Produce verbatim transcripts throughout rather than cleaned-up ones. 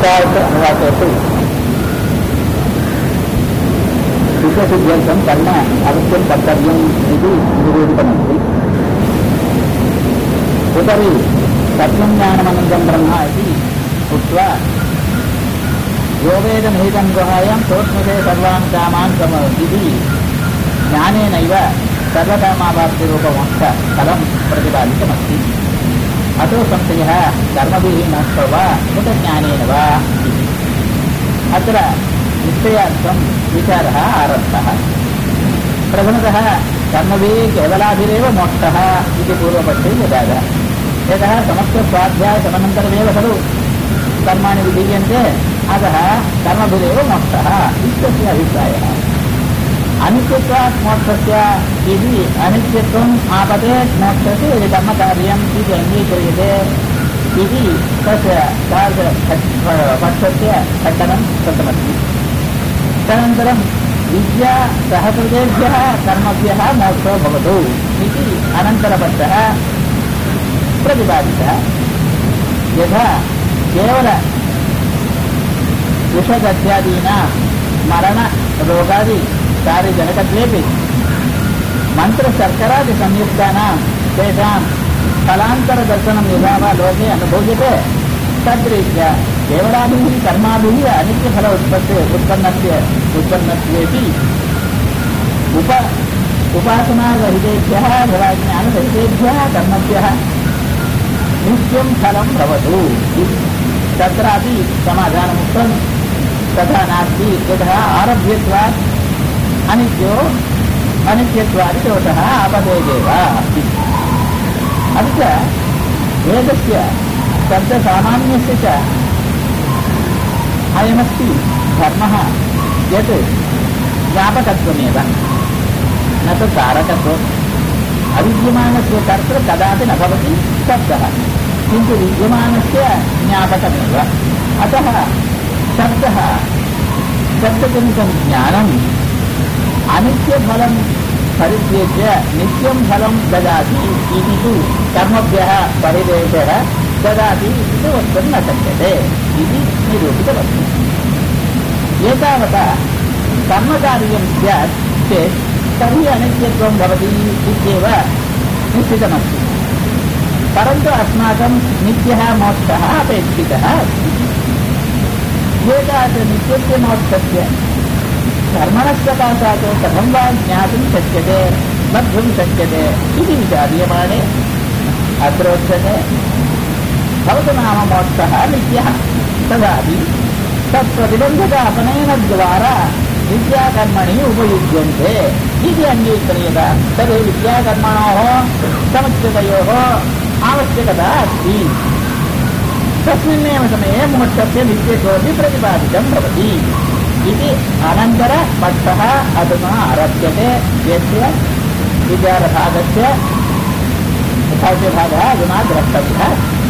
अनुवाद अनुवादेषु विश्वसिद्ध्यर्थं कर्म अवश्यं कर्तव्यम् इति निरूपितमस्ति। उपरि सत्यं ज्ञानमनन्तं ब्रह्म इति उक्त्वा यो वेदनिहितं गुहायां सोऽस्मते सर्वान् कामान् इति ज्ञानेनैव सर्वकामावाप्तिरूपमोक्षफलं प्रतिपादितमस्ति। अतो संशयः कर्मभिः मोक्षो वा उत ज्ञानेन वा इति। अत्र निश्चयार्थं विचारः आरब्धः। प्रथमतः कर्मभिः केवलाभिरेव मोक्षः इति पूर्वपक्षे यदागः। यतः समस्तस्वाध्यायसमनन्तरमेव खलु कर्माणि विधीयन्ते, अतः कर्मभिरेव मोक्षः इत्यस्य अभिप्रायः। अनित्यत्वात् मोक्षस्य इति अनित्यत्वम् आपतेत् मोक्षस्य यदि कर्मकार्यम् इति अङ्गीक्रियते इति तस्य पक्षस्य खण्डनं कृतमस्ति। तदनन्तरं विद्या सहकृतेभ्यः कर्मभ्यः मोक्षो भवतु इति अनन्तरपक्षः प्रतिपादितः। यथा केवल विषदत्यादीनां मरणरोगादि कार्यजनकत्वेपि मन्त्रशर्करादिसंयुक्तानां तेषां फलान्तरदर्शनं यथा वा लोके अनुभूयते तद्रीत्या केवलाभिः कर्माभिः अनित्यफल उत्पत्ति उत्पन्नस्य उत्पन्नत्वेपि उप उपासनारहितेभ्यः अथवा ज्ञानरहितेभ्यः कर्मभ्यः नित्यं फलं भवतु इति तत्रापि समाधानमुक्तं। तथा नास्ति, यतः आरभ्यत्वात् अनित्यो अनित्यत्वादिदोषः आपदेदेव इति। अपि च वेदस्य शब्दसामान्यस्य च अयमस्ति धर्मः यत् ज्ञापकत्वमेव न तु कारकत्वम्। अविद्यमानस्य कर्तृ कदापि न भवति शब्दः, किन्तु विद्यमानस्य ज्ञापकमेव। अतः शब्दः शब्दजनितं ज्ञानम् अनित्यफलं परित्यज्य नित्यं फलं ददाति इति तु कर्मभ्यः परिदेशः ददाति इति वक्तुं न शक्यते इति निरूपितमस्ति। एतावता कर्मकार्यं स्यात् चेत् तर्हि अनित्यत्वं भवति इत्येव निश्चितमस्ति। परन्तु अस्माकं नित्यः मोक्षः अपेक्षितः अस्ति। एतादृश नित्यस्य मोक्षस्य कर्मणः सकाशात् कथं वा ज्ञातुं शक्यते लब्धुं शक्यते इति विचार्यमाणे अत्रोच्यते भवतु नाम मोक्षः नित्यः, तदापि तत्प्रतिबन्धकापनयनद्वारा विद्याकर्मणि उपयुज्यन्ते इति अङ्गीक्रियत। तद् विद्याकर्मणोः समुच्यतयोः आवश्यकता अस्ति। तस्मिन्नेव समये मोक्षस्य नित्यत्वमपि प्रतिपादितं भवति इति अनन्तरपक्षः अधुना आरभ्यते। यस्य विचारभागस्य भाष्यभागः अधुना द्रष्टव्यः।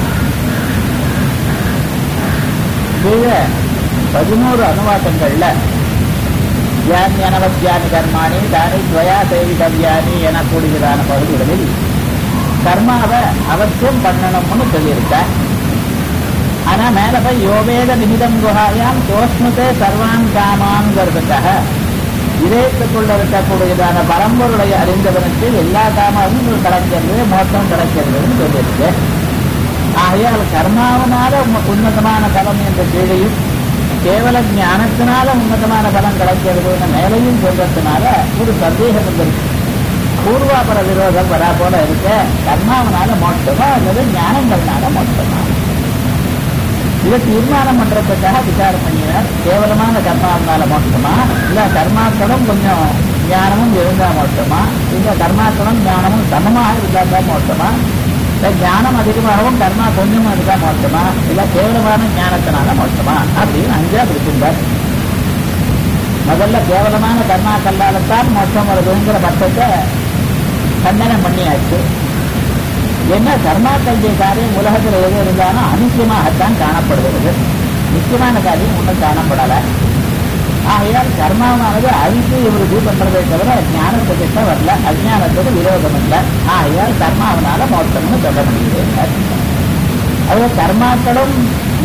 கீழே பதினோரு அனுவாக்கங்கள்ல யானி அனவத்தியானி கர்மாணி தானி துவயா சேவிதவ்யானி எனக்கூடியதான பகுதிகளில் கர்மாவை அவசியம் பண்ணணும்னு சொல்லியிருக்க. ஆனா மேல போய் யோவேத நிமிதம் குஹாயாம் தோஷ்ணுதே சர்வான் காமாங்கிறதுக்காக இதயத்துக்குள்ள இருக்கக்கூடியதான பரம்பொருளை அறிந்தவனுக்கு எல்லா காமாவும் கிடைக்கிறது, மோட்சம் கிடைக்கிறதுன்னு சொல்லியிருக்கு. ஆகையால் கர்மாவனால உன்னதமான பலம் என்ற கீழையும் கேவல ஞானத்தினால உன்னதமான பலம் கிடைக்கிறதுன்னு மேலையும் சொல்றதுனால ஒரு சந்தேகம் இருக்கு. பூர்வாபர விரோதம் வரா போல இருக்க. கர்மாவனால மோட்சமா அல்லது ஞானங்கள்னால மோட்சமா, இதை தீர்மானம் பண்றதுக்காக விசாரம் பண்ணினார். கேவலமான கர்மாவனால மோட்சமா, இல்ல கர்மாக்களும் கொஞ்சம் ஞானமும் இருந்தா மோட்சமா, இல்ல கர்மாக்களும் ஞானமும் சமமாக இருந்தா மோட்சமா, இல்ல ஞானம் அதிகமாகவும் கர்மா கொஞ்சமும் இருந்தா மோட்சமா, இல்ல கேவலமான ஞானத்தினால மோட்சமா அப்படின்னு அஞ்சா பிடிச்சிருந்தார். முதல்ல கேவலமான கர்மாக்கல்லால்தான் மோட்சம் வருதுங்கிற பட்சத்தை கண்டனம் பண்ணியாச்சு. என்ன கர்மாக்களுடைய காரியம் உலகத்தில் எது இருந்தாலும் அனித்தியமாகத்தான் காணப்படுகிறது, நிச்சயமான காரியம் ஒன்றும் காணப்படல. ஆகையால் கர்மாவானது அழித்து இவருக்கு பண்றதை தவிர ஞானத்தை கிட்ட வரல, அஜ்ஞானத்துக்கு விரோதம் இல்லை. ஆகையால் கர்மாவனால மோட்சம்னு சொல்ல முடியுது. அது கர்மாக்களும்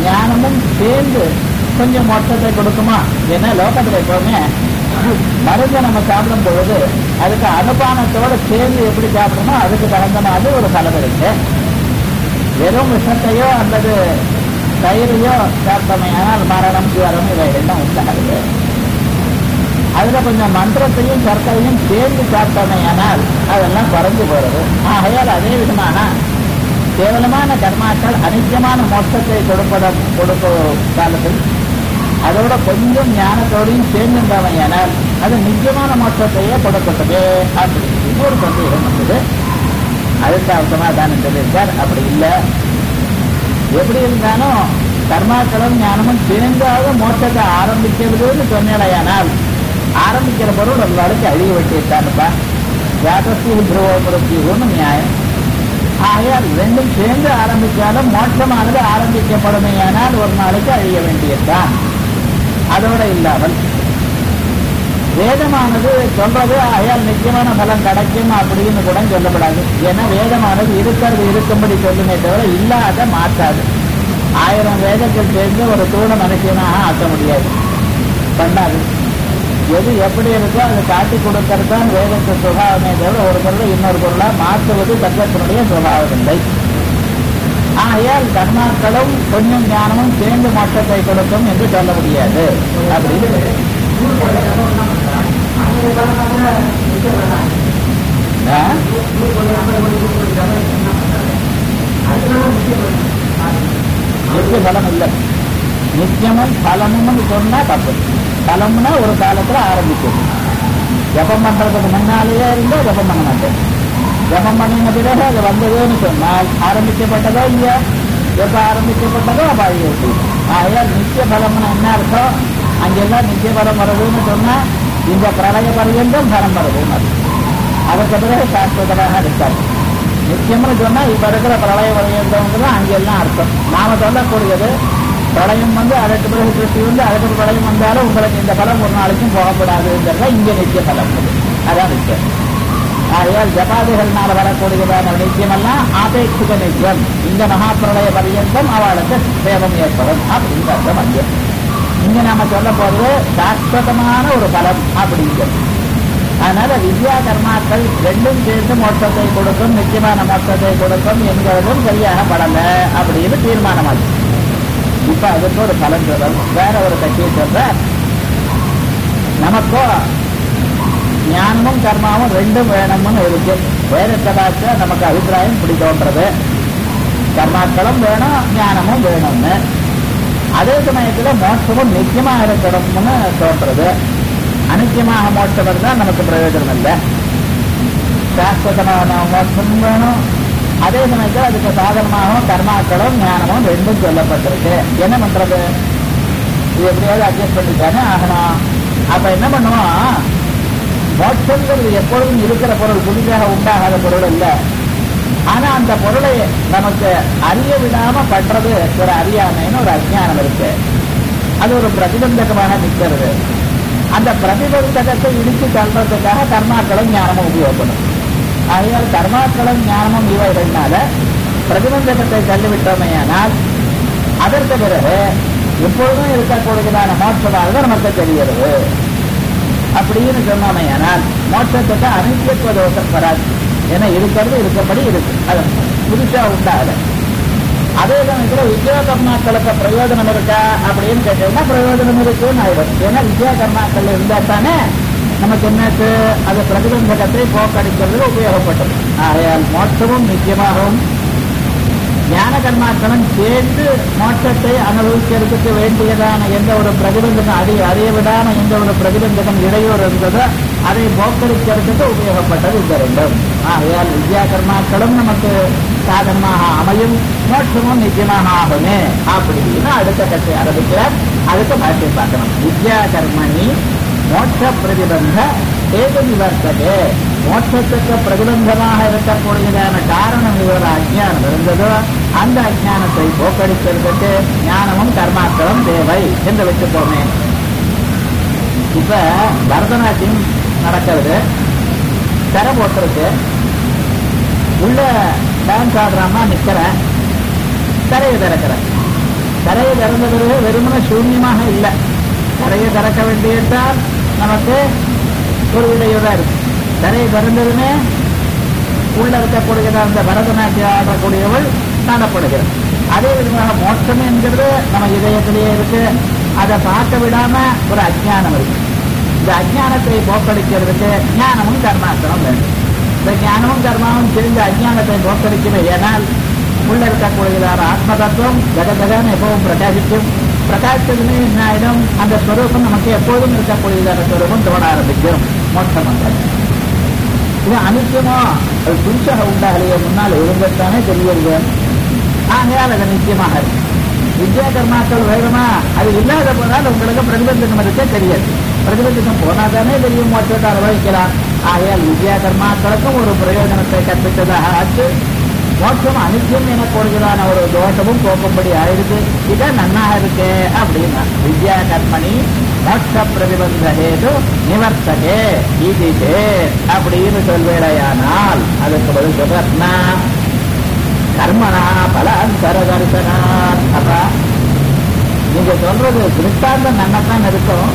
ஞானமும் சேர்ந்து கொஞ்சம் மோட்சத்தை கொடுக்குமா? ஏன்னா லோகத்துல எப்பவுமே மருந்து நம்ம சாப்பிடும் பொழுது அதுக்கு அனுபானத்தோட சேர்ந்து எப்படி சாப்பிடணுமோ அதுக்கு தகுந்த மாதிரி ஒரு பலம் இருக்கு. வெறும் விஷத்தையோ அல்லது தயிரையோ சாப்பிட்டமையானால் மரணம் ஜுவரம் இவைகள்லாம் உண்டாகுது. அதுல கொஞ்சம் மந்திரத்தையும் சர்க்கரையும் சேர்ந்து சாப்பிட்டமையானால் அதெல்லாம் குறைஞ்சு போறது. ஆகையால் அதே விதமான கேவலமான கர்மாக்கள் அனித்தியமான மோட்சத்தை கொடுப்பத கொடுக்க காலத்தில் அதோட கொஞ்சம் ஞானத்தோடையும் சேர்ந்துட்டாமையானால் அது நித்தியமான மோட்சத்தையே கொடுக்கட்டது. அப்படி இன்னொரு சந்தேகம் வந்தது. அதுக்காக சமாதானம் சொல்லியிருக்கார். அப்படி இல்லை, எப்படி இருந்தாலும் கர்மாக்களும் ஞானமும் சேர்ந்தாக மோட்சத்தை ஆரம்பிக்கிறதுன்னு சொன்னேடையானால் ஆரம்பிக்கிற பொருள் ஒரு நாளைக்கு அழிய வெட்டியிருக்காருப்பா. யாதஸ்தி துருவபுரத்தின்னு நியாயம். ஆகையால் ரெண்டும் சேர்ந்து ஆரம்பித்தாலும் மோட்சமானது ஆரம்பிக்கப்படுமையானால் ஒரு நாளைக்கு அழிய வேண்டியதுதான். அதோட இல்லாமல் வேதமானது சொல்றது ஆகையால் நிச்சயமான பலம் கிடைக்கும் அப்படின்னு கூட சொல்லப்படாது. ஏன்னா வேதமானது இருக்கிறது இருக்கும்படி சொல்லுமே தவிர இல்லாத மாற்றாது. ஆயிரம் வேதங்கள் சேர்ந்து ஒரு தூண மனுஷனாக ஆக்க முடியாது, பண்ணாது. எது எப்படி இருக்கோ அதை காட்டி கொடுக்கறது தான் வேதத்து சுபாவமே தவிர ஒரு பொருளை இன்னொரு பொருளாக மாற்றுவது தத்துவத்தினுடைய சுபாவம் இல்லை. ஆகையால் கர்மாக்களும் கொஞ்சம் ஞானமும் சேர்ந்து மோட்சத்தை கொடுக்கும் என்று சொல்ல முடியாது. அப்படின்னு நித்திய பலம் இல்லை. நித்தியமும் பலமும் சொன்னா தப்பு. பலம்னா ஒரு காலத்துல ஆரம்பிக்கும். ஜபம் பண்றதுக்கு முன்னாலேயே இருந்தா ஜபம் பண்ண மாட்டேன். ஜபம் பண்ணின பிறகு அது வந்ததுன்னு சொன்னால் ஆரம்பிக்கப்பட்டதோ இல்லையா? எப்ப ஆரம்பிக்கப்பட்டதோ அப்ப அழிவு. ஆகையால் நித்திய பலம்னு என்ன அர்த்தம்? அங்கெல்லாம் நித்திய பலம் வருதுன்னு சொன்னா இந்த பிரளய பரியந்தம் பலம் வருதுன்னு அர்த்தம். அதற்கு பிறகு சாஸ்வதமாக இருக்காது. நித்தியம்னு சொன்னா இப்ப இருக்கிற பிரளய பரியந்தம் அங்கெல்லாம் அர்த்தம். நாம சொல்லக்கூடியது பிரளயம் வந்து அதற்கு பிறகு திருஷ்டி வந்து அதற்கு பிரளயம் வந்தாலும் உங்களுக்கு இந்த பலம் ஒரு நாளைக்கும் போகப்படாதுங்கிறத இங்க நித்திய பலம். அதான் நித்தியம். ஆகையால் ஜபாதிகள்னால வரக்கூடியதான நித்தியமெல்லாம் ஆபேட்சிக நித்தியம். இந்த மகாபிரளய பரியந்தம் அவளுக்கு சேவம் ஏற்படும் அப்படிங்கிற அர்த்தம் அங்கே. இங்க நாம சொல்ல போறது சாஸ்வதமான ஒரு பலம் அப்படிங்கிறது. அதனால வித்யா கர்மாக்கள் ரெண்டும் சேர்ந்து மோட்சத்தை கொடுக்கும், நிச்சயமான மோட்சத்தை கொடுக்கும் என்கிறதும் சரியாக படல அப்படின்னு தீர்மானமாச்சு. இப்ப அதுக்கு ஒரு பலன் சொல்றோம். வேற ஒரு கட்சியை சொல்ற நமக்கோ ஞானமும் கர்மாவும் ரெண்டும் வேணும்னு இருக்கு. வேற கதாச்ச நமக்கு அபிப்பிராயம் இப்படி தோன்றது. கர்மாக்களும் வேணும், ஞானமும் வேணும்னு. அதே சமயத்துல மோட்சமும் நிச்சயமா இருக்கணும்னு தோன்றது. அனித்தியமாக மோட்சம் இருந்தால் நமக்கு பிரயோஜனம் இல்லை. சாஸ்வதமான மோட்சமும் வேணும், அதே சமயத்தில் அதுக்கு சாதனமாகவும் கர்மாக்களும் ஞானமும் ரெண்டும் சொல்லப்பட்டிருக்கு. என்ன பண்றது? இது எப்படியாவது அட்ஜஸ்ட் பண்ணிட்டானே ஆகணும். அப்ப என்ன பண்ணுவோம்? மோட்சங்கிறது எப்பொழுதும் இருக்கிற பொருள், புதிதாக உண்டாகாத பொருள் இல்லை. ஆனா அந்த பொருளை நமக்கு அறிய விடாம பண்றது ஒரு அறியாமைன்னு ஒரு அஜ்ஞானம் இருக்கு. அது ஒரு பிரதிபந்தகமாக நிற்கிறது. அந்த பிரதிபந்தகத்தை இடித்து தள்ளுறதுக்காக கர்மாக்களும் ஞானமும் உபயோகப்படும். ஆகையால் கர்மாக்களும் ஞானமும் இவைகள்னால பிரதிபந்தகத்தை தள்ளிவிட்டோமையானால் அதற்கு பிறகு எப்பொழுதும் இருக்கக்கூடியதான மோட்சமாக நமக்கு தெரிகிறது. அப்படின்னு சொன்னோமையானால் மோட்சத்துக்கு அனித்தியத்துவ தோஷம் வராது. ஏன்னா இருக்கிறது இருக்கப்படி இருக்கு, அது புதுசா உண்டாகல. அதே சமயத்துல வித்யா கர்மாக்களுக்கு பிரயோஜனம் இருக்கா அப்படின்னு கேட்டீங்கன்னா பிரயோஜனம் இருக்குன்னு ஆயிடும். ஏன்னா வித்யா கர்மாக்கள் இருந்தா தானே நமக்கு என்னக்கு அது பிரதிபந்தகத்தை போக்கடிக்கிறது உபயோகப்பட்டது. ஆகையால் மோட்சமும் நிச்சயமாகவும் ஞான கர்மாக்களும் சேர்ந்து மோட்சத்தை அனுபவிக்கிறதுக்கு வேண்டியதான எந்த ஒரு பிரதிபந்தகம் அறி அறியவிடான எந்த ஒரு பிரதிபந்தகம் இடையூறு இருந்ததோ அதை போக்கடிக்கிறதுக்கு உபயோகப்பட்டது இந்த ரெண்டும். ஆகையால் வித்யா கர்மாக்களும் நமக்கு சாதனமாக அமையும், மோட்சமும் நிச்சயமாக ஆகுமே அப்படின்னு அடுத்த கட்சி ஆரம்பிக்கிறார். அடுத்த பாட்டியை பார்க்கணும். வித்யா கர்மணி மோட்ச பிரதிபந்த ஏது நிவர்த்ததே. மோட்சத்துக்கு பிரதிபந்தமாக இருக்கக்கூடியதான காரணம் இவர அஜ்ஞானம் இருந்ததோ அந்த அஜ்ஞானத்தை போக்கடிக்கிறதுக்கு ஞானமும் கர்மாக்களும் தேவை என்று வச்சுப்போமே. இப்ப பரதநாட்டியம் நடக்கிறது, திரை போட்டிருக்கு, உள்ள டான்ஸ் ஆடுறாமா நிக்கிறேன், திரையை திறக்கிறேன். கரையை திறந்த பிறகு வெறுமன சூன்யமாக இல்லை. கரையை திறக்க வேண்டியதால் நமக்கு ஒரு விடையோட இருக்கு. கரையை திறந்ததுமே உள்ள இருக்கக்கூடியத அந்த பரதநாட்டியம் ஆடக்கூடியவள் காணப்படுகிறது. அதே விதமாக மோட்சம் என்கிறது நம்ம இதயத்திலேயே இருக்கு. அதை பார்க்க விடாம ஒரு அஜ்ஞானம் இருக்கு. இந்த அஜ்ஞானத்தை போக்கடிக்கிறதுக்கு ஞானமும் கர்மாசனம் வேண்டும். இந்த ஞானமும் கர்மாவும் தெரிஞ்ச அஜ்ஞானத்தை போக்கடிக்கணும். ஏனால் உள்ள இருக்கக்கூடியதான ஆத்ம தத்துவம் ஜகதகன்னு எப்பவும் பிரகாசிக்கும். பிரகாசித்ததுமே என்ன ஆயிடும், அந்த ஸ்வரூபம் நமக்கு எப்போதும் இருக்கக்கூடியதான ஸ்வரூபம் தோண ஆரம்பிக்கும். மோட்சம் வந்தால் இது அனித்தியமோ அது புதுசாக உண்டாகலையே, முன்னால் இருந்ததானே தெரியுது. ஆகையால் அது நிச்சயமாக இருக்கு. வித்யா கர்மாக்கள் வேகமா அது இல்லாத போனால் உங்களுக்கு பிரதிபந்தகம் இருக்கே தெரியாது. பிரதிபந்தகம் போனாதானே தெரியும், மோட்சத்தை அனுபவிக்கலாம். ஆகையால் வித்யா கர்மாக்களுக்கும் ஒரு பிரயோஜனத்தை கற்பித்ததாக ஆச்சு. மோட்சம் அனித்தியம் என கூறுகிறான ஒரு தோஷமும் போக்கும்படி ஆயிடுது. இதான் நன்னாக இருக்கு அப்படின்னா வித்யா கர்மணி மோட்ச பிரதிபந்தகேது நிவர்த்தகே இதே அப்படின்னு சொல்வேடையானால் அதுக்கு பதில் சொல்றா கர்மனா பலாந்தர தரிசனா. அப்ப நீங்க சொல்றது திருஷ்டாந்தம் நன்னதான் இருக்கும்.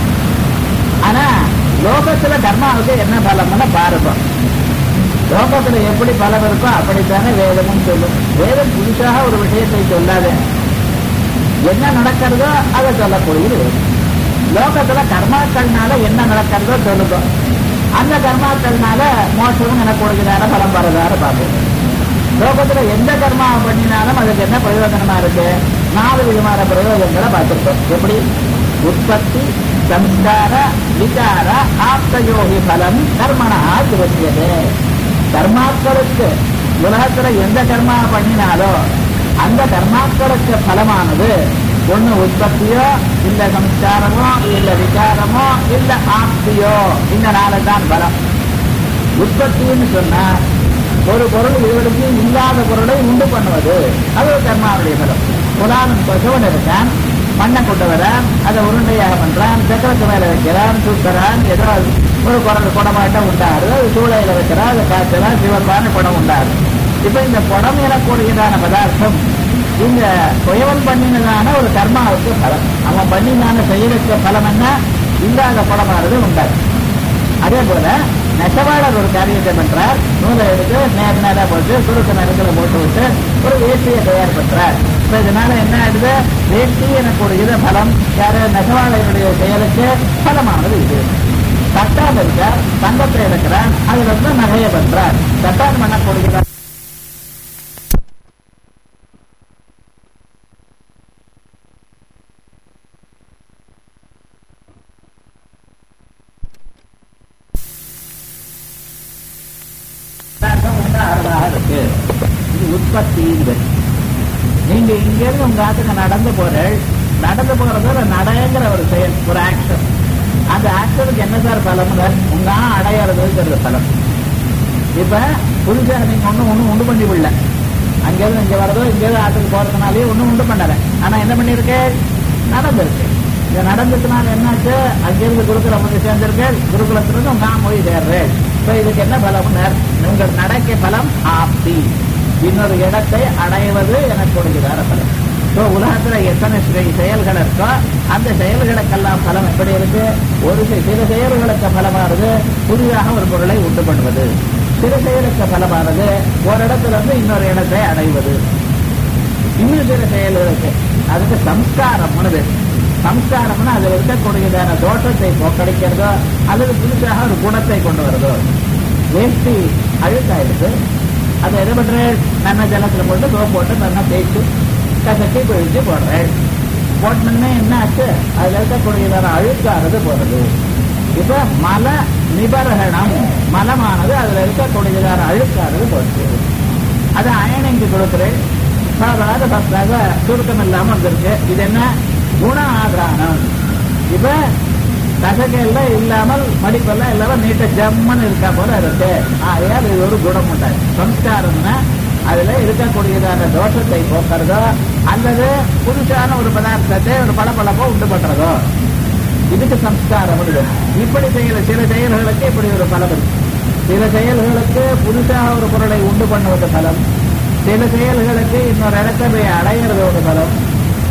ஆனா லோகத்துல கர்மாவுக்கு என்ன பலம்னு பாருங்க. லோகத்துல எப்படி பலம் இருக்கோ அப்படித்தானே வேதமும் சொல்லும். வேதம் புதுசாக ஒரு விஷயத்தை சொல்லாத, என்ன நடக்கிறதோ அதை சொல்லக்கூடியது. லோகத்துல கர்மாக்கள்னால என்ன நடக்கிறதோ சொல்லுதோ, அந்த கர்மாக்கள்னால மோட்சமும் எனக்கூடியதான பலம் வரதாரு பார்ப்போம். லோகத்துல எந்த கர்மா பண்ணினாலும் அதுக்கு என்ன பிரயோஜனமா இருக்கு? நாலு விதமான பிரயோஜனங்களை பார்த்திருக்கோம். எப்படி? உற்பத்தி, சம்ஸ்கார, விகார, ஆப்தயோகி பலம் கர்மனா திருத்தியது. கர்மாக்களுக்கு உலகத்துல எந்த கர்மா பண்ணினாலோ அந்த கர்மாக்களுக்கு பலமானது ஒண்ணு உற்பத்தியோ, இல்ல சம்ஸ்காரமோ, இல்ல விகாரமோ, இல்ல ஆப்தியோ. இந்த நாளுதான் பலம். உற்பத்தின்னு சொன்னா ஒரு பொருள் இதுவரைக்கும் இல்லாத பொருளை உண்டு பண்ணுவது, அது ஒரு கர்மாவுடைய பலம். புலானும் பசுவன் இருக்கான், மண்ணை கொண்டு வரான், அதை உருண்டையாக பண்றான், சக்கரத்து மேல வைக்கிறான், சுத்தரான், ஏதோ ஒரு குரல் குடமாட்டம் உண்டாரு, அது சூளையில வைக்கிறான், அதை காய்ச்சலாம், சிவப்பான குடம் உண்டாரு. இப்ப இந்த குடம் எனக்கூடியதான பதார்த்தம் இந்த குயவன் பண்ணினதான ஒரு கர்மாவுக்கு பலம். அவன் பண்ணினான செயலுக்கு பலம் என்ன? இல்லாத குடமானது உண்டாரு. அதே போல நெசவாளர் ஒரு காரியத்தை பண்றார், நூலை எடுத்து நேர் நேரா போட்டு சுருக்க நேரத்துல போட்டு விட்டு ஒரு வேஷ்டியை தயார் பண்றார். இப்ப இதனால என்ன ஆயிடுது? வேஷ்டி எனக்கூடிய பலம் யாரு? நெசவாளருடைய செயலுக்கு பலமானது இது. சட்டான் இருக்கார், தங்கத்தை எடுக்கிறார், அதுல இருந்து நகையை பண்றார். சட்டான் பண்ணக்கூடியதார் இருக்கு. இது உற்பத்தி. நீங்க இங்க இருந்து உங்க ஆத்துக்கு நடந்து போறேன், நடந்து போறது நடங்கிற ஒரு செயல், ஒரு ஆக்ஷன். அந்த ஆக்ஷனுக்கு என்ன சார் பலம்? உங்க அடையாளதுங்கிறது பலம். இப்ப புதுசாக நீங்க ஒன்னும் ஒன்னும் உண்டு பண்ணி விடல, அங்கிருந்து இங்க வரதோ இங்கிருந்து ஆத்துக்கு போறதுனாலே ஒன்னும் உண்டு பண்ணல. ஆனா என்ன பண்ணிருக்கு? நடந்திருக்கு. இந்த நடந்ததுனால என்னாச்சு? அங்கிருந்து குருகுலம் வந்து சேர்ந்திருக்கேன், குருகுலத்திலிருந்து உங்க மொழி சேர்றேன். இப்ப இதுக்கு என்ன பலம்? உங்கள் நடக்க பலம் ஆப்தி, இன்னொரு இடத்தை அடைவது எனக்கூடியதான பலம். உலகத்துல எத்தனை செயல்கள் இருக்கோ அந்த செயல்களுக்கெல்லாம் பலம் எப்படி இருக்கு? ஒரு சில செயல்களுக்கு பலமானது புதிதாக ஒரு பொருளை உண்டு பண்ணுவது, சில செயலுக்கு பலமானது ஒரு இடத்துல இருந்து இன்னொரு இடத்தை அடைவது. இன்னும் சில செயல்களுக்கு அதுக்கு சம்ஸ்காரம்னு. சம்ஸ்காரம்னா அதில் இருக்கக்கூடியதான தோற்றத்தை போக்கடிக்கிறதோ அல்லது புதுசாக ஒரு குணத்தை கொண்டு வருதோ. வேஷ்டி அழுக்காயிடுது, அதை எதை பண்றேன்? நல்ல ஜலத்துல போட்டு சோப்பு போட்டு நல்லா தேய்ச்சி கசக்கி பிழிச்சு போடுறேன். போட்டோன்னே என்ன ஆச்சு? அதுல இருக்கக்கூடியதான அழுக்கானது போறது. இப்ப மல நிபரணம், மலமானது அதுல இருக்கக்கூடியதான அழுக்கானது போச்சு. அதை அயனிங்கு கொடுக்குறேன், சாதாரண பஸ்தாக சுருக்கம் இல்லாம வந்திருக்கு. இது என்ன? குண ஆதானம். இப்ப கசகையெல்லாம் இல்லாமல் மடிப்பெல்லாம் இல்லாம நீட்ட ஜம்மன்னு இருக்கா போல இருக்கு. ஆகையால் இது ஒரு குணம் உண்டாது. சம்ஸ்காரம்னா அதுல இருக்கக்கூடியதான தோஷத்தை போக்குறதோ அல்லது புதுசான ஒரு பதார்த்தத்தை ஒரு பளபளப்போ உண்டு பண்றதோ, இதுக்கு சம்ஸ்காரம். இப்படி செய்யற சில செயல்களுக்கு இப்படி ஒரு பலம் இருக்கு. சில செயல்களுக்கு புதுசாக ஒரு பொருளை உண்டு பண்ணுவது பலம், சில செயல்களுக்கு இன்னொரு இடத்தை போய் அடையிறது ஒரு பலம்,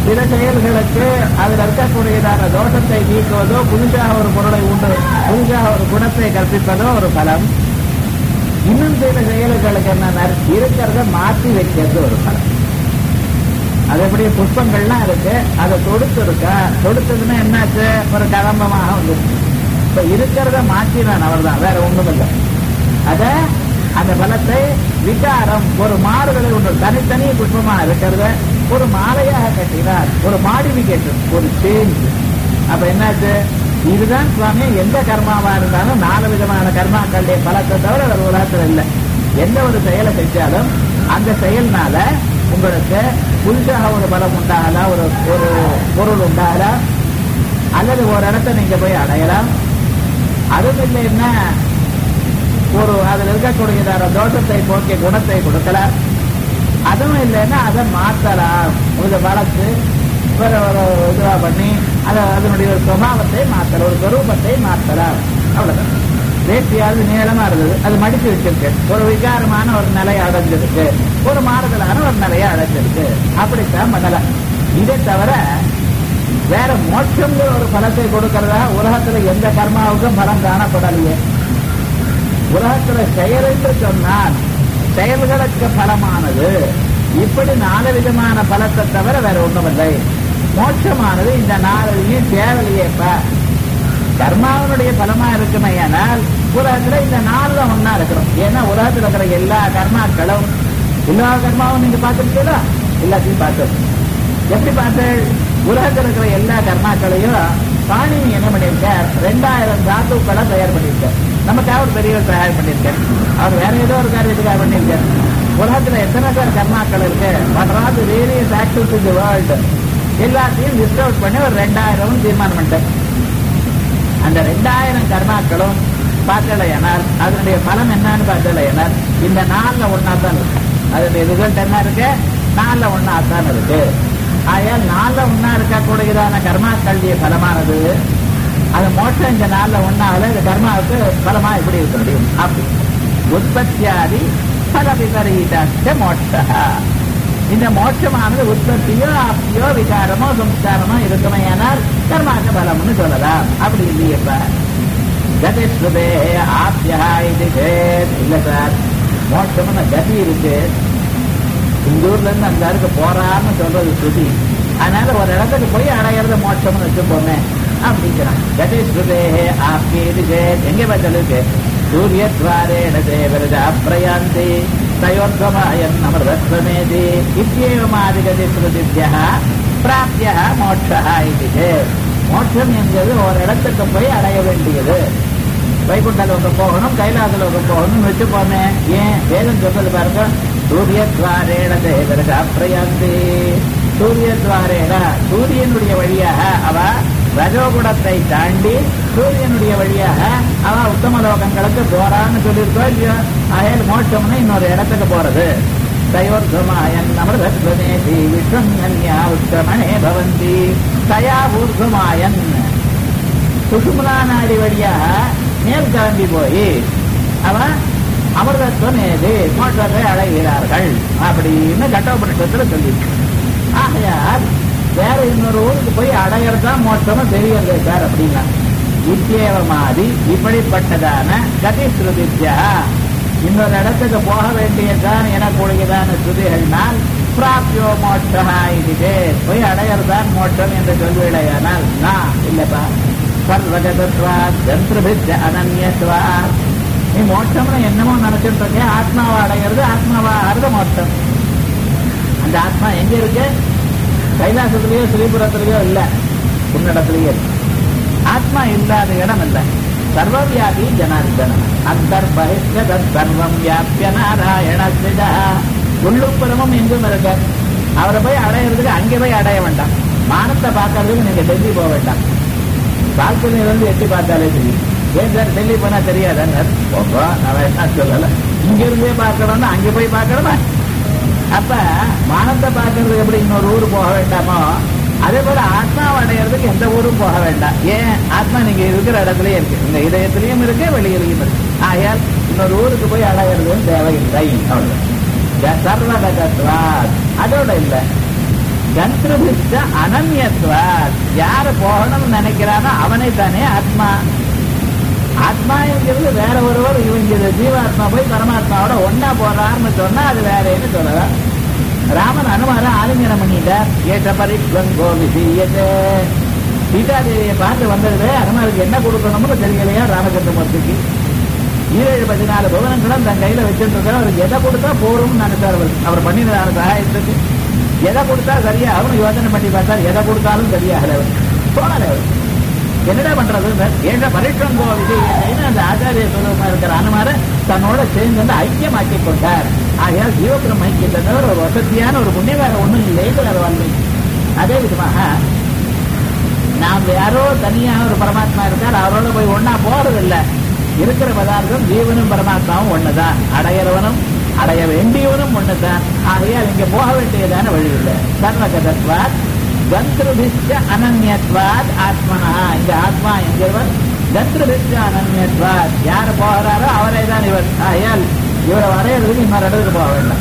சில செயல்களுக்கு அதில் இருக்கக்கூடியதான தோஷத்தை நீக்குவதோ புதுசாக ஒரு பொருளை உண்டு புதுசாக ஒரு குணத்தை கற்பிப்பதோ ஒரு பலம். இன்னும் சில செயல்களுக்கு என்ன இருக்கிறத மாற்றி வைக்கிறது ஒரு பலம். அது எப்படி புஷ்பங்கள்லாம் இருக்கு, அதை தொடுத்து இருக்கா, தொடுத்ததுன்னா என்னாச்சு, ஒரு கதம்பமாக வந்து இப்ப இருக்கிறத மாற்றினான் அவர் தான், வேற ஒண்ணும் இல்லை. அத அந்த பலத்தை விகாரம் ஒரு மாறுதலை ஒன்று தனித்தனி புஷ்பமா இருக்கிறத ஒரு மாலையாக கட்டினார், ஒரு மாடிஃபிகேஷன், ஒரு சேஞ்ச். அப்ப என்னாச்சு, இதுதான் சுவாமி எந்த கர்மாவா இருந்தாலும் நாலு விதமான கர்மாக்களுடைய பலத்தை தவிர ஒரு உலகத்தில் இல்லை. எந்த ஒரு செயலை செஞ்சாலும் அந்த செயல்னால உங்களுக்கு புதுசாக ஒரு பலம் உண்டாகலாம், ஒரு ஒரு பொருள் உண்டாகலாம், அல்லது ஒரு இடத்தை நீங்க போய் அடையலாம். அதுவும் இல்லைன்னா ஒரு அதில் இருக்கக்கூடியதான தோஷத்தை போக்கிய குணத்தை கொடுக்கலாம். அதுவும் இல்லைன்னா அதை மாற்றலாம், ஒரு வளர்த்து வேற ஒரு இதுவா பண்ணி அதை அதனுடைய ஒரு சுபாவத்தை மாற்றலாம், ஒரு சொரூபத்தை மாற்றலாம். அவ்வளவுதான். வேட்டியாவது நீளமா இருந்தது, அது மடிச்சு வச்சிருக்கு, ஒரு விகாரமான ஒரு நிலையை அடைஞ்சிருக்கு, ஒரு மாறுதலான ஒரு நிலையை அடைஞ்சிருக்கு. அப்படித்தான் பண்ணலாம். இதை தவிர வேற மோட்சங்கிற ஒரு பலத்தை கொடுக்கிறதா உலகத்துல எந்த கர்மாவுக்கும் பலம் காணப்படலையே. உலகத்துல செயல் என்று சொன்னால் செயல்களுக்கு பலமானது இப்படி நாலு விதமான பலத்தை தவிர வேற ஒண்ணுமில்லை. மோட்சமானது இந்த நாளையும் தேவையேப்ப கர்மாவனுடைய பலமா இருக்குமே. ஆனால் உலகத்துல இந்த நாலுல ஒன்னா இருக்கணும். ஏன்னா உலகத்துல இருக்கிற எல்லா கர்மாக்களும் எல்லா கர்மாவும் நீங்க பார்த்துருக்கீங்களா? எல்லாத்தையும் பார்த்து எப்படி பார்த்து உலகத்தில் இருக்கிற எல்லா கர்மாக்களையும் பாணினி என்ன பண்ணியிருக்கார், ரெண்டாயிரம் தாத்துக்களை தயார் பண்ணியிருக்கார். நமக்காக ஒரு பெரியவர் தயார் பண்ணியிருக்கார். அவர் வேற ஏதோ ஒரு காரியத்துக்காக பண்ணியிருக்கார். உலகத்துல எத்தனை பேர் கர்மாக்கள் இருக்கு, what are the various activities in the world, எல்லாத்தையும் லிஸ்ட் அவுட் பண்ணி ஒரு ரெண்டாயிரம் தீர்மானம் பண்ணிட்டார். அந்த ரெண்டாயிரம் கர்மாக்களும் பார்த்தலையானால் அதனுடைய பலம் என்னன்னு பார்த்தலையானால் இந்த நாலுல ஒன்னா தான் இருக்கு. அதனுடைய ரிசல்ட் என்ன இருக்கு, நாலுல ஒன்னா தான் இருக்கு. ஆகையால் நாலுல ஒன்னா இருக்கக்கூடியதான கர்மாக்களுடைய பலமானது அது மோட்சம் இந்த நாலுல ஒன்னால இந்த கர்மாவுக்கு பலமா எப்படி இருக்க முடியும்? அப்படி உற்பத்தியாதி பல விபரீத மோட்ச. இந்த மோட்சமானது உற்பத்தியோ ஆப்தியோ விகாரமோ சம்ஸ்காரமோ இருக்குமே. ஆனால் கர்மாக்க பலம்னு சொல்லலாம். அப்படி இல்லையப்ப கதிஸ்ருதே ஆப்யா இது இல்ல சார், மோட்சம்னு கதி இருக்கு. இந்த ஊர்ல இருந்து அந்த இடத்துக்கு போறான்னு சொல்றது ஸ்ருதி. அதனால ஒரு இடத்துக்கு போய் அடையிறது மோட்சம்னு வச்சுப்போமே அப்படிங்கிறான். கதிஸ்ருதே ஆப்யா இது எங்க பார்த்தாலும் சூரியத்வாரேண தேவரஜா பிரயாந்தி தயோர்கமாயன் அமிர்தஸ்வமேதி இத்தியேவமாதிகதி ஸ்ருதித்யா பிராப்திய மோட்சா இது. மோட்சம் என்பது ஒரு இடத்துக்கு போய் அடைய வேண்டியது. வைகுண்ட லோகம் போகணும், கைலாச லோகம் போகணும் வச்சுப்போமே. ஏன் வேதம் சொல்றது பாருங்க, சூரியத்வாரேண தேவரஜா பிரயாந்தி. சூரியத்வாரேண சூரியனுடைய வழியாக அவ ரஜோகுணத்தை தாண்டி சூரியனுடைய வழியாக அவ உத்தம லோகங்களுக்கு போறான்னு சொல்லியிருக்கோம் இல்லையோ. அயல் மோட்சம்னு இன்னொரு இடத்துக்கு போறது. தயோர்கமாயன் அமிர்தஸ்வமேதி விஸ்வம் யன்யா உத்தமனே பவந்தி. தயா ஊர்கமாயன் சுஷும்னா நாடி வழியாக மேல் கிளம்பி போய் அவ அமிர்தஸ்வமேதி மோட்சத்தை அடைகிறார்கள் அப்படின்னு கட்டோபனிஷத்துல சொல்லியிருக்கு. ஆகையால் வேற இன்னொரு ஊருக்கு போய் அடையறதான் மோட்சமும் தெரியறது சார் அப்படின்னா இத்தியேவமாதி இப்படிப்பட்டதான கதி ஸ்ருதித்யா இன்னொரு இடத்துக்கு போக வேண்டியதுதான் எனக்கூடியதான ஸ்ருதிகள்னால் பிராப்தியோ மோட்சா இது போய் அடையறதான் மோட்சம் என்று சொல்வேடையானால் நான் இல்லப்பா சர்வகதத்வா ஜந்திரபித் அனன்யத்வா. நீ மோட்சம்னு என்னமோ நினைச்சிட்டு இருக்கேன், ஆத்மாவை அடைகிறது ஆத்மாவா ஆறுத மோட்சம். அந்த ஆத்மா எங்க இருக்கு? கைலாசத்திலேயோ ஸ்ரீபுரத்திலேயோ இல்ல, உன்னிடத்திலேயே ஆத்மா இல்லாத இடம் இல்ல. சர்வவியாபி ஜனார்தன அந்தர்பகிஷ்ட சர்வம் வியாபிய நாராயண. உள்ளுப்புறமும் எங்கும் இருக்க. அவரை போய் அடையிறதுக்கு அங்கே போய் அடைய வேண்டாம். மானத்தை பார்க்கறதுக்கு நீங்க டெல்லி போக வேண்டாம். பால்கனியில இருந்து எட்டி பார்த்தாலே தெரியும். ஏன் சார் டெல்லி போனா தெரியாதான்னு போங்க, நான் என்ன சொல்லல. இங்க இருந்தே பார்க்கணும்னா அங்கே போய் பார்க்கணுமா? அப்ப மானத்தை பார்க்கறது எப்படி இன்னொரு ஊரு போக வேண்டாமோ அதே போல ஆத்மாவை அடையிறதுக்கு எந்த ஊரும் போக வேண்டாம். ஏன்? ஆத்மா நீங்க இருக்கிற இடத்துலயே இருக்கு, உங்க இதயத்திலையும் இருக்கு, வெளியிலையும் இருக்கு. ஆகையால் இன்னொரு ஊருக்கு போய் அடையிறதும் தேவையில்லை. அவ்வளவு சர்வகதத்வா. அதோட இல்ல கந்திருபிஷ்ட அனன்யத்வாத், யாரு போகணும்னு நினைக்கிறானோ அவனை தானே ஆத்மா. ஆத்மா என்கிறது வேற ஒருவர், இவங்க ஜீவாத்மா போய் பரமாத்மாவோட ஒன்னா போறாருன்னு சொன்னா அது வேறேன்னு சொல்லலாம். ராமன் அனுமார ஆலிங்கனம் பண்ணிட்டார். ஏற்ற பரிஷ்வன் கோவிசீயத்தே, சீதாதேவியை பார்த்து வந்தது அனுமாருக்கு என்ன கொடுக்கணும்னு தெரியலையா ராமச்சந்திரமூர்த்திக்கு. ஈரேழு பதினாலு புவனங்களும் தன் கையில வச்சுட்டு இருக்காரு. அவருக்கு எதை கொடுத்தா போரும் நினைச்சார். அவர் அவர் பண்ணின சகாயத்துக்கு எதை கொடுத்தா சரியா அவனு யோசனை பண்ணி பார்த்தார். எதை கொடுத்தாலும் சரியாகல போனல. என்னடா பண்றது? ஏற்ற பரிஷ்வன் கோவிசீயத்தைன்னு அந்த ஆச்சாரிய சுலபமா இருக்கிற அனுமார தன்னோட சேர்ந்து வந்து ஐக்கியமாக்கி கொண்டார். ஆகையால் ஜீவபுரம் ஐக்கியத்தை தவிர ஒரு வசதியான ஒரு புண்ணிய வேற ஒண்ணும் இல்லை வாழ்க்கை. அதே விதமாக நாம் யாரோ தனியாக ஒரு பரமாத்மா இருக்கார், அவரோட போய் ஒன்னா போறது இல்லை. இருக்கிற பதார்த்தம் ஜீவனும் பரமாத்மாவும் ஒண்ணுதான். அடையறவனும் அடைய வேண்டியவனும் ஒண்ணுதான். ஆகையால் இங்க போக வேண்டியதான வழி இல்லை. சர்வகதத்வாத் கந்திருபிஷ்ட அனன்யத்வாத் ஆத்மனா, இந்த ஆத்மா என்கிறவன் கந்திருபிஷ்ட அனன்யத்வாத், யாரு போகிறாரோ அவரே தான் இவர். ஆகையால் இவரை வரையறதுக்கு இன்னொரு இடத்துக்கு போக வேண்டாம்.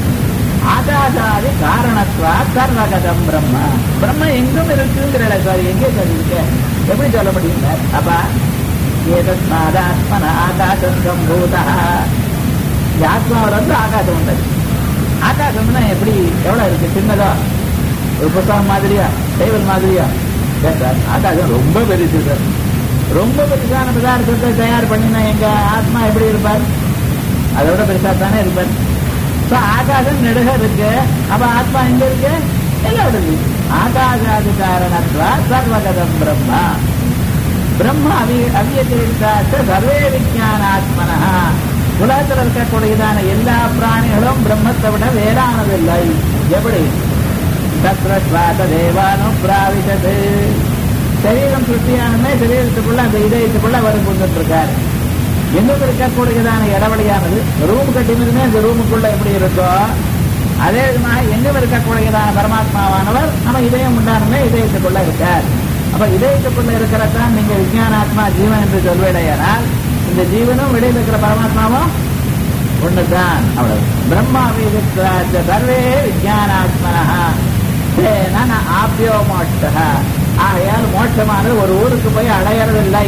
ஆகாசாதி காரணத்வா சர்வகதம் பிரம்மா, பிரம்ம எங்கும் இருக்குங்கிற சாரி எங்கே சார் இருக்க எப்படி சொல்ல முடியுங்க? அப்பா ஏதத்மாதாத்மன ஆகாசம் சம்பூதா, இந்த ஆத்மாவில் வந்து ஆகாசம் உண்டது. ஆகாசம்னா எப்படி எவ்வளவு இருக்கு? சின்னதா ஒரு புத்தகம் மாதிரியா, டேபிள் மாதிரியா? சார் ஆகாசம் ரொம்ப பெருசு சார். ரொம்ப பெருசான பதார்த்தத்தை தயார் பண்ணினா எங்க ஆத்மா எப்படி இருப்பார்? அதோட பெருசா தானே இருப்பார். ஆகாசம் நெடுக இருக்கு. அப்ப ஆத்மா எங்க இருக்கு? எல்லாம் இருக்கு. ஆகாசாதி காரணத்வா சர்வகதம் பிரம்மா, பிரம்ம அவி அவ்யதிரிக்தாச்ச சர்வே விஞ்ஞானாத்மனா, உலகத்தில் இருக்கக்கூடியதான எல்லா பிராணிகளும் பிரம்மத்தை விட வேறானதில்லை. எப்படி? தத்ரஸ்வாத தேவானும் பிராவிசது, சரீரம் சுத்தியானமே சரீரத்துக்குள்ள அந்த இதயத்துக்குள்ள அவர் புரிஞ்சுட்டு இருக்காரு. எங்கும் இருக்கக்கூடியதான இடவழியானது ரூம் கட்டினதுமே இந்த ரூமுக்குள்ள எப்படி இருக்கோ அதே விதமாக எங்கும் இருக்கக்கூடியதான பரமாத்மாவானவர் நம்ம இதயம் உண்டானமே இதயத்துக்குள்ள இருக்கார். அப்ப இதயத்துக்குள்ள இருக்கிறதான் நீங்க விஞ்ஞானாத்மா ஜீவன் என்று சொல்வேடையானால் இந்த ஜீவனும் வெளியில் இருக்கிற பரமாத்மாவும் ஒண்ணுதான். அவ்வளவு. பிரம்மா விதித்ராச்ச சர்வே விஞ்ஞானாத்மனா சேன ஆப்யோ மோட்ச, ஆகையால் மோட்சமானது ஒரு ஊருக்கு போய் அடையறதில்லை.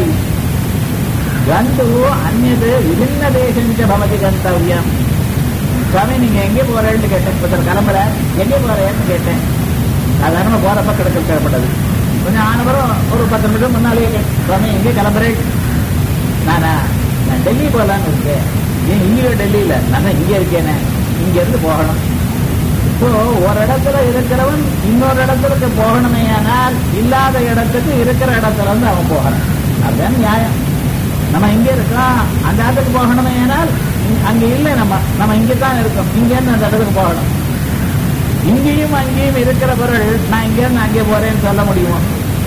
கந்து அந்நது விபின்ன தேசஞ்ச பவதி கந்தவியம். சுவாமி நீங்க எங்கே போறேன்னு கேட்டேன். இப்ப கிளம்புற எங்கே போறேன்னு கேட்டேன். சாதாரண போறப்ப கிடக்க தேவைப்பட்டது. கொஞ்சம் ஆனவரும் ஒரு பத்து நிமிஷம் முன்னாலே கேட்டேன், சுவாமி எங்கே கிளம்புறேன்? நானா நான் டெல்லி போகலான்னு இருக்கேன். ஏன் இங்கே டெல்லியில? நான் இங்க இருக்கேனே, இங்க இருந்து போகணும். இப்போ ஒரு இடத்துல இருக்கிறவன் இன்னொரு இடத்துக்கு போகணுமே, ஆனால் இல்லாத இடத்துக்கு இருக்கிற இடத்துல இருந்து அவன் போகணும். அதுதான் நியாயம். நம்ம இங்க இருக்கோம், அந்த இடத்துக்கு போகணுமே, ஆனால் அங்க இல்லை. நம்ம நம்ம இங்கதான் இருக்கோம், இங்க இருந்து அந்த இடத்துக்கு போகணும். இங்கேயும் அங்கேயும் இருக்கிற பொருள் நான் இங்க இருந்து அங்கே போறேன்னு சொல்ல முடியுமா?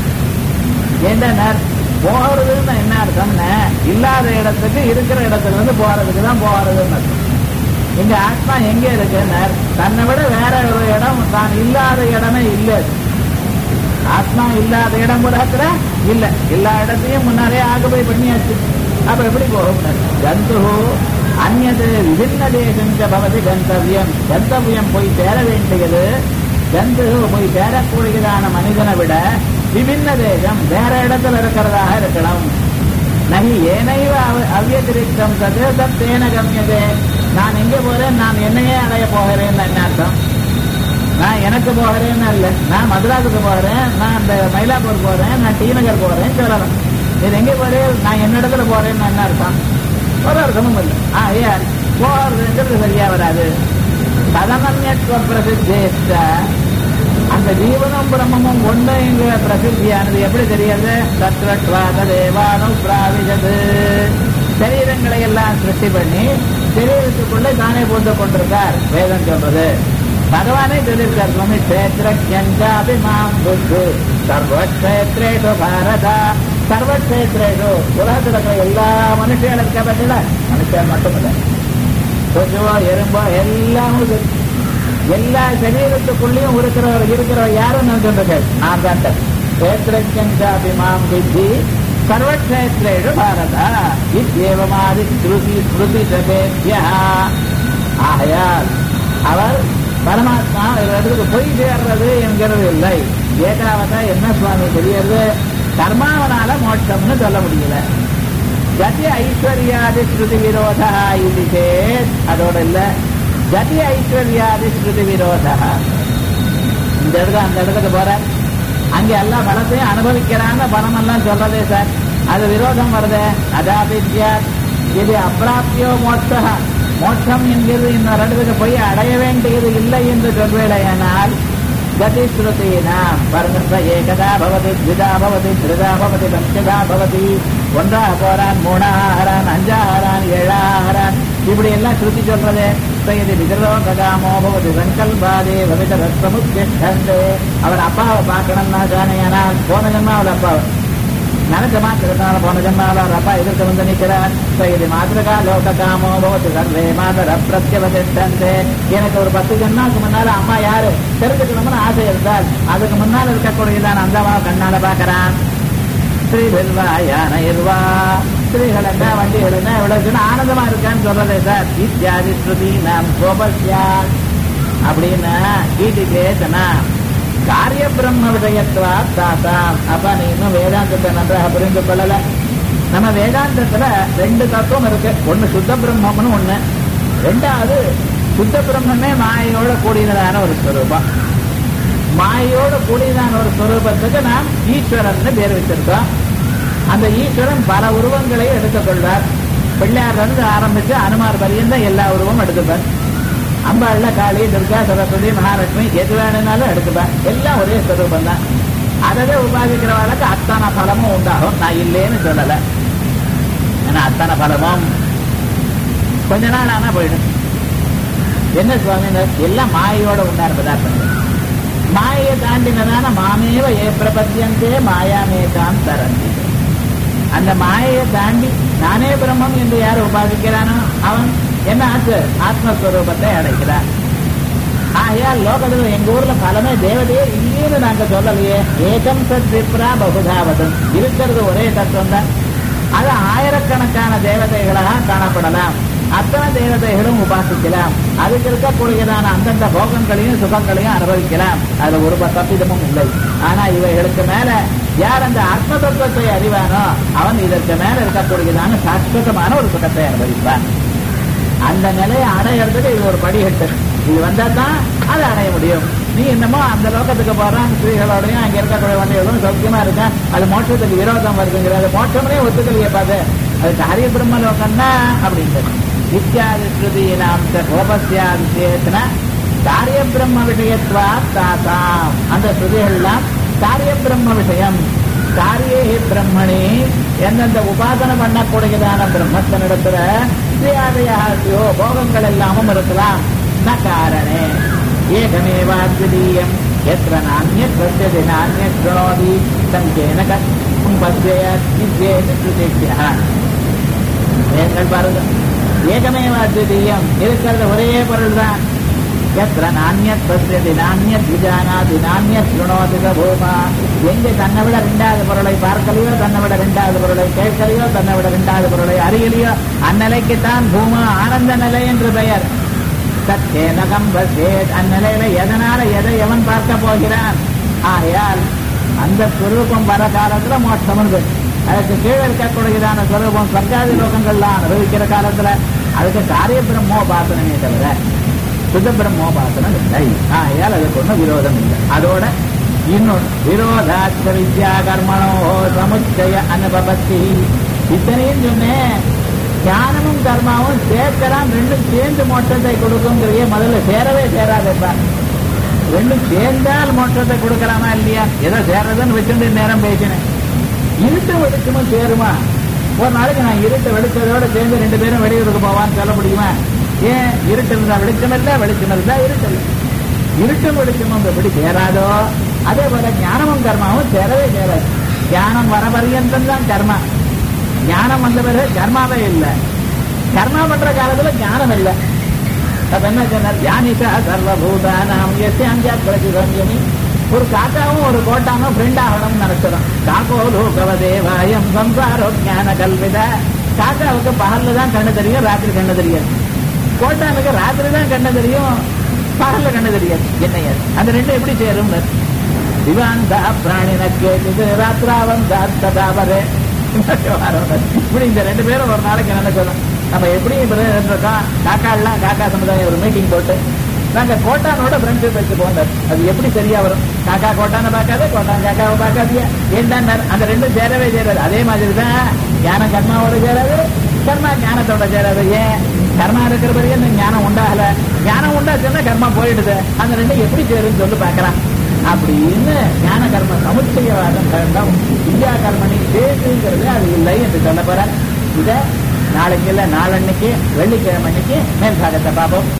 ஏன்னா போறதுன்னு என்ன அர்த்தம்னா இல்லாத இடத்துக்கு இருக்கிற இடத்துல இருந்து போறதுக்கு தான் போறதுன்னு அர்த்தம். இங்க ஆத்மா எங்க இருக்குன்னு தன்னை விட வேற ஒரு இடம், தான் இல்லாத இடமே இல்லை. ஆத்மா இல்லாத இடம் உலகத்துல இல்ல. எல்லா இடத்தையும் முன்னாலே ஆகுபை பண்ணியாச்சு. அப்ப எப்படி போகும்? ஜந்து அந்நது விபின்ன தேசஞ்ச பவதி கந்தவியம், கந்தவியம் போய் சேர வேண்டியது. ஜந்து போய் சேரக்கூடியதான மனிதனை விட விபின்ன தேசம் வேற இடத்துல இருக்கிறதாக இருக்கலாம். நகி ஏனைவ அவ்யதிரிக்தம் சது சத்தேன கம்யதே. நான் எங்க போறேன், நான் என்னையே அடைய போகிறேன்னு என்ன அர்த்தம்? நான் எனக்கு போகிறேன்னு அல்ல, நான் மதுராவுக்கு போறேன், நான் அந்த மயிலாப்பூர் போறேன், நான் டி நகர் போறேன் சொல்லலாம். இது எங்கே போறேன், நான் என்னிடத்துல போறேன்னு என்ன அர்த்தம்? ஒரு அர்த்தமும் இல்லை. ஆ ஏன் போறதுங்கிறது சரியா வராது. பதமன்யத்துவ பிரசித்தேஷ்ட, அந்த ஜீவனும் பிரம்மமும் ஒன்று என்கிற பிரசித்தியானது எப்படி தெரியாது? தத்வத்வாத தேவானு பிராவிசது, சரீரங்களை எல்லாம் சிருஷ்டி பண்ணி சரீரத்துக்குள்ளே தானே போட்டு கொண்டிருக்கார் வேதம் சொல்றது. பகவானே சொல்லியிருக்கார், சுவாமி கஷேத்திரஜாபிமாம் புத்து சர்வக்ஷேத்ரேஷு பாரதா. சர்வக்ஷேத்ரேஷு உலகத்தில் இருக்கிற எல்லா மனுஷங்களும் இருக்க பற்றில மனுஷன் மட்டுமில்லை, கொசுவோ எறும்போ எல்லாமும் எல்லா சரீரத்துக்குள்ளேயும் இருக்கிறவர் இருக்கிறவர் யாரும் நான் சொல்றேன். நான் தான் கஷேத்திரஜாபிமாம் புத்தி சர்வக்ஷேத்ரேஷு பாரதா இத்யேவமாதி ஸ்ருதி ஸ்ருதி சதேத்யா. ஆகையால் அவர் பரமாத்மா ஒரு இடத்துக்கு போய் சேர்றது என்கிறது இல்லை. ஏகாவதா என்ன சுவாமி தெரியறது? கர்மாவனால மோட்சம்னு சொல்ல முடியல. கதி ஐஸ்வர்யாதி ஸ்ருதி விரோதா இது சேத் அதோட இல்ல, கதி ஐஸ்வர்யாதி ஸ்ருதி விரோதா. இந்த இடத்துல அந்த இடத்துக்கு போற அங்க எல்லா பலத்தையும் அனுபவிக்கிறான்னு பலம் எல்லாம் சொல்றதே சார், அது விரோதம் வருது. அதாபித்யா இது அப்பிராப்தியோ மோட்ச, மோட்சம் என்கிறது இந்த இடத்துக்கு போய் அடைய வேண்டியது இல்லை என்று சொல்வேடையானால் கதி ஸ்ருதினாம் பாருங்க, ஏகதா பவதி, த்விதா பவதி, திருதா பவதி, பஞ்சதா பவதி, ஒன்றா போறான், மூணாஹரான், அஞ்சாஹரான், ஏழாஹரான், இப்படி எல்லாம் ஸ்ருதி சொல்றது. இது விதிரோககாமோ பவதி சங்கல்பாதே பவித ரத்தமுத்திஷ்டந்தே. அவர் அப்பாவை பார்க்கணும்னா தானேயானால் போன ஜன்மா அவர் அப்பாவை நினைச்ச மாத்திரத்தினால போன ஜன்மாவில் அவர் அப்பா எதிர்த்து வந்து நிற்கிறார். இது மாத்திரகா லோககாமோ பவதி சர்வே மாதர பிரத்யவதிஷ்டந்தே. எனக்கு ஒரு பத்து ஜன்மாவுக்கு முன்னால அம்மா யாரு தெரிஞ்சுக்கணும்னு ஆசை இருந்தால் அதுக்கு முன்னால் இருக்கக்கூடியதான் அந்த அம்மாவை கண்ணால பார்க்கறான். ஸ்ரீவா யான இருவா ஸ்ரீகள் என்ன வண்டிகள் என்ன இவ்வளவு ஆனந்தமா இருக்கான்னு சொல்றதே சார். இத்தியாதி ஸ்ருதி நாம் கோபஸ்யா அப்படின்னா கீதிகேதனா காரிய பிரம்ம விடயத்துவா தாத்தாம். அப்ப நீ இன்னும் வேதாந்தத்தை நன்றாக புரிந்து கொள்ளல. நம்ம வேதாந்தத்துல ரெண்டு தத்துவம் இருக்கு. ஒண்ணு சுத்த பிரம்மம்னு ஒண்ணு, ரெண்டாவது சுத்த பிரம்மே மாயோட கூடியதான ஒரு ஸ்வரூபம். மாயோட கூடியதான ஒரு ஸ்வரூபத்துக்கு நாம் ஈஸ்வரன் பேர் வச்சிருக்கோம். அந்த ஈஸ்வரன் பல உருவங்களை எடுத்துக்கொள்வார். பிள்ளையார் இருந்து ஆரம்பிச்சு அனுமார் பரியந்த எல்லா உருவமும் எடுத்துப்பார். அம்பாள்ல காளி, துர்கா, சரஸ்வதி, மகாலட்சுமி எது வேணும்னாலும் எடுத்துப்பார். எல்லாம் ஒரே ஸ்வரூபம் தான். அதவே உபாதிக்கிறவர்களுக்கு அத்தனை பலமும் உண்டாகும். நான் இல்லேன்னு சொல்லல. ஏன்னா அத்தனை பலமும் கொஞ்ச நாள் ஆனா போயிடும். என்ன சுவாமி எல்லாம் மாயோட உண்டான பதார்த்தங்கள். மாயை தாண்டினதான மாமேவ ஏ பிரபத்தியந்தே மாயாமேதான் தரந்தி. அந்த மாயை தாண்டி நானே பிரம்மம் என்று யார் உபாதிக்கிறானோ அவன் என்ன ஆச்சு ஆத்மஸ்வரூபத்தை அடைக்கிறான். ஆகையால் லோகத்தில் எங்க ஊர்ல பலமே தேவதையே இல்லைன்னு நாங்க சொல்லலையே. ஏகம் சத் விப்ரா பகுதாவதம், இருக்கிறது ஒரே தத்துவம் தான். அது ஆயிரக்கணக்கான தேவதைகளாக காணப்படலாம். அத்தனை தேவதைகளும் உபாசிக்கலாம். அதுக்கு இருக்கக்கூடியதான அந்தந்த போகங்களையும் சுகங்களையும் அனுபவிக்கலாம். அதுல ஒரு தப்பிதமும் இல்லை. ஆனா இவைகளுக்கு மேல யார் அந்த ஆத்ம தத்துவத்தை அறிவானோ அவன் இதற்கு மேல இருக்கக்கூடியதான சாஸ்வதமான ஒரு சுகத்தை அனுபவிப்பான். அந்த நிலையை அடையிறதுக்கு இது ஒரு படிகட்டு. இது வந்தா தான் அதை அடைய முடியும். நீ என்னமோ அந்த லோகத்துக்கு போறான், ஸ்திரீகளோடையும் அங்க இருக்கக்கூடிய வண்டிகளும் சௌக்கியமா இருக்க, அது மோட்சத்துக்கு விரோதம் வருதுங்கிறது. மோட்சமே ஒத்துக்கலையே பாது, அது காரிய பிரம்ம லோகம்னா அப்படின்றது. இத்தியாதி ஸ்ருதி நாம் கோபஸ்யாதிசேத்தன காரிய பிரம்ம விஷயத்வா தாத்தாம். அந்த ஸ்ருதிகள்லாம் காரிய பிரம்ம விஷயம். காரியே பிரம்மணி எந்தெந்த உபாசனை பண்ணக்கூடியதான பிரம்மத்தினிடத்துல ஸ்ரீயாதையோ போகங்கள் எல்லாமும் இருக்கலாம். ந காரணே ஏகமேவாத்விதீயம் எத்திர நானியத் பஸ்யதி நானியத் க்ரோதி சங்கேன கத்தும் பஸ்யத் இத்யேதி ஸ்ருதிக்யா. நீங்கள் பாருங்க, ஏகமேவாத்விதீயம் இருக்கிறது ஒரே பொருள் தான். எத்திர நானியத் பஸ்யதி நானியத் விஜானாதி நானியத் க்ருணோதி பூமா. எங்கே தன்னை விட ரெண்டாவது பொருளை பார்க்கலையோ, தன்னை விட ரெண்டாவது பொருளை கேட்கலையோ, தன்னை விட ரெண்டாவது பொருளை அறியலையோ அந்நிலைக்குத்தான் பூமா ஆனந்த நிலை என்று பெயர். சத்தேனகம் பசேத், அந்நிலையில எதனால எதை எவன் பார்க்க போகிறான். ஆகையால் அந்த ஸ்வரூபம் வர காலத்துல மோட்சம் உண்டு. அதுக்கு கீழே இருக்கக்கூடியதான ஸ்வரூபம் சர்க்காதி லோகங்கள்லாம் அனுபவிக்கிற காலத்துல அதுக்கு காரிய பிரம்மோபாசனமே தவிர சுத பிரம்மோபாசனம் இல்லை. ஆகையால் அதுக்கு ஒன்றும் விரோதம் இல்லை. அதோட இன்னொன்று விரோதாச்ச வித்யா கர்மணோ சமுச்சய அனுபவத்தி. இத்தனையும் சொன்னேன், ஞானமும் கர்மாவும் சேர்க்கலாம், ரெண்டும் சேர்ந்து மோட்சத்தை கொடுக்குங்கிறைய முதல்ல சேரவே சேராதப்பா. ரெண்டும் சேர்ந்தால் மோட்சத்தை கொடுக்கலாமா இல்லையா? ஏதோ சேர்றதுன்னு வச்சுட்டு நேரம் பேசினேன். இருட்டு வெளிச்சமும் சேருமா? ஒரு நாளைக்கு நான் இருட்டு வெளிச்சதோட சேர்ந்து ரெண்டு பேரும் வெளியூருக்கு போவான்னு சொல்ல முடியுமா? ஏன் இருட்டு இருந்தா வெளிச்சம் இல்லை, வெளிச்சம் இருந்தா இருட்டு இல்லை. இருட்டும் வெளிச்சமும் எப்படி சேராதோ அதே போல ஞானமும் கர்மாவும் சேரவே சேராது. ஞானம் வர பரியந்தம் தான் கர்மா. ஞானம் வந்த பிறகு கர்மாவே இல்லை. கர்மா பண்ற காலத்துல ஞானம் இல்லை. அப்ப என்ன சொன்னார்? ஞானிகா சர்வபூதானாம் யஸ்யாஞ்சாத் பிரதிபஞ்சமி. ஒரு காக்காவும் ஒரு கோட்டானும் ஃப்ரெண்ட் ஆகணும்னு நினைச்சிடும். காக்கோ லோகவதேவாயம் சம்சாரோ ஞான கல்வித. காக்காவுக்கு பகல்ல தான் கண்ணு தெரியும், ராத்திரி கண்ணு தெரியும். கோட்டானுக்கு ராத்திரி தான் கண்ணு தெரியும், பகல்ல கண்ணு தெரியாது என்னையா அந்த ரெண்டும் எப்படி சேரும் திவாந்தா பிராணினக்கு இது ராத்திராவந்தா ததாவரே இப்படி இந்த ரெண்டு பேரும் ஒரு நாளைக்கு என்ன சொல்லலாம் நம்ம எப்படி இருக்கோம் காக்காலாம் காக்கா சமுதாயம் ஒரு மீட்டிங் போட்டு நாங்க கோட்டானோட ஃப்ரெண்ட்ஷிப் வச்சு போனார் அது எப்படி சரியா வரும் காக்கா கோட்டான பார்க்காது கோட்டான் காக்காவை பார்க்காதியா ஏன் அந்த ரெண்டும் சேரவே சேராது அதே மாதிரிதான் ஞானம் கர்மாவோட சேராது கர்மா ஞானத்தோட சேராது ஏன் கர்மா இருக்கிற பிறகு இந்த ஞானம் உண்டாகல ஞானம் உண்டாச்சுன்னா கர்மா போயிடுது அந்த ரெண்டும் எப்படி சேருன்னு சொல்லி பார்க்கலாம் அப்படின்னு ஞான கர்ம சமுச்சயவாதம் கண்டம் இந்தியா கர்மணி சேருங்கிறது அது இல்லை என்று சொல்ல போற இத நாளைக்கு இல்ல நாளன்னைக்கு வெள்ளிக்கிழமை அன்னைக்கு மேல் பாகத்தை பார்ப்போம்.